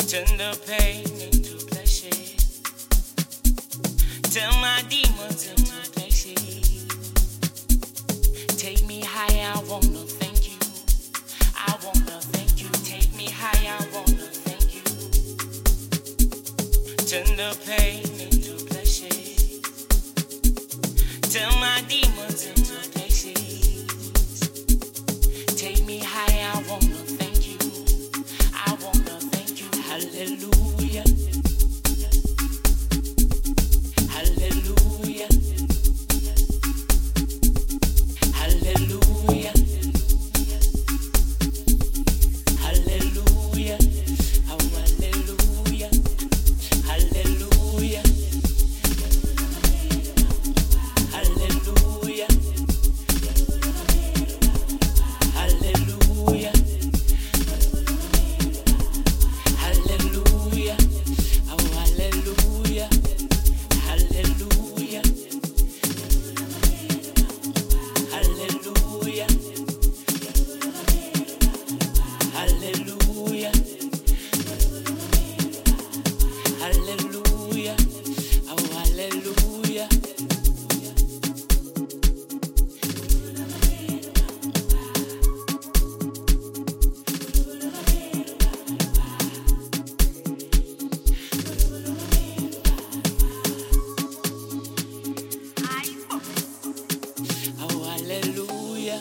Turn the pain into pleasure. Turn my demons into places. Take me high, I wanna thank you. I wanna thank you. Take me high, I wanna thank you. Turn the pain into pleasure. Turn my demons into places. Take me high, I wanna thank you. I wanna thank you. Hallelujah. Hallelujah. Hallelujah. Hallelujah. Oh, hallelujah. Hallelujah. Hallelujah. Hallelujah. Hallelujah. Oh, hallelujah. Hallelujah. Hallelujah. Hallelujah. Hallelujah. Oh, hallelujah. Oh, hallelujah.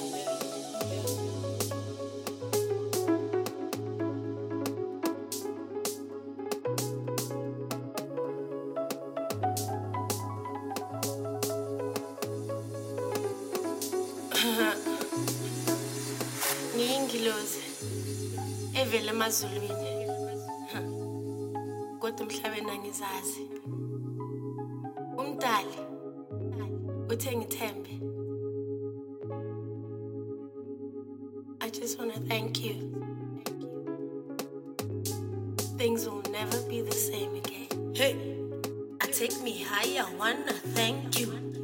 Ngiyingilozi evela emazulwini, kodwa emhlabeni angizazi. Umdali uthe ngithembe. I just want to thank you. Things will never be the same again. Hey, I take me higher, wanna thank you.